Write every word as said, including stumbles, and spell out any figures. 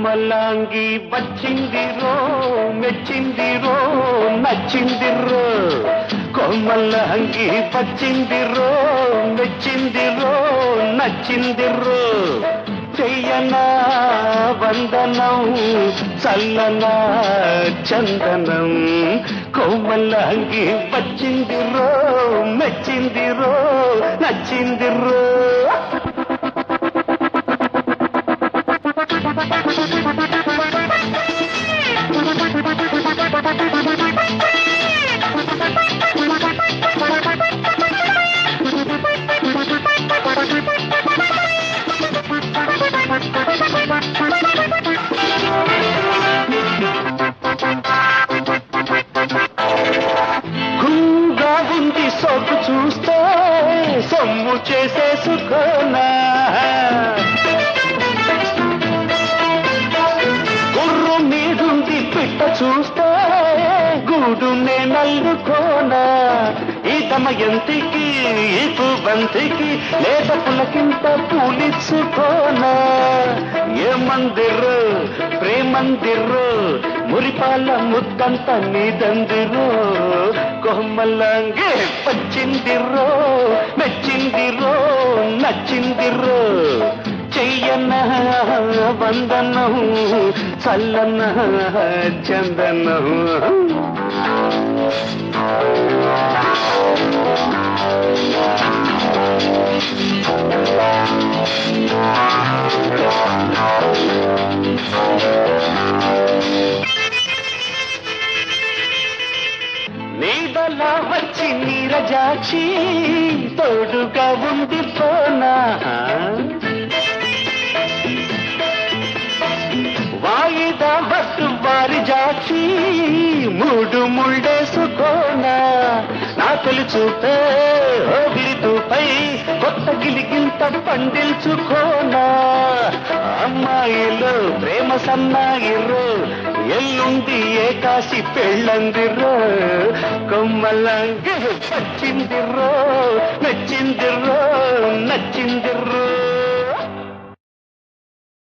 కొమ్మలాంగి వచ్చిందిరో మెచ్చిందిరో నచ్చిందిరో కొమ్మలాంగి వచ్చిందిరో మెచ్చిందిరో నచ్చిందిరో చెయ్యనా వందనం చల్లనా చందనం కొమ్మలాంగి వచ్చిందిరో మెచ్చిందిరో నచ్చిందిరో గుంగా ఉంది సొగ్గు చూస్తే సొమ్ము చేసేసుకోనా గుర్రు మీదుంది పిట్ట చూస్తే గూడు నే నల్లుకోనా ఈ దమయంతికి ఈ పువ్వంతికి లేత పులకింత పూలిచ్చుకోనా ఏ మందిరు ప్రేమందిరు మురిపాల ముద్దంత నీదందిరు కొమ్మలాంగే పచ్చిందిరో మెచ్చిందిరో నచ్చిందిరో చెయ్యన్న వందనం చల్లన్న చందనం నీదలా వచ్చి నీరజాక్షి తోడుగా ఉంది పోనా వాయిదా బట్టు వారి జాక్షి మూడు ముళ్ళేసుకోనా నా తొలి చూపే ఓగిలితూపై కొత్త గిలిగింత పండిల్చుకోనా అమ్మాయిలో ప్రేమ సన్నాయిరో ఎల్లుండి ఏకాశి పెళ్ళందిరో కొమ్మలాంగి వచ్చిందిరో మెచ్చిందిరో నచ్చిందిరో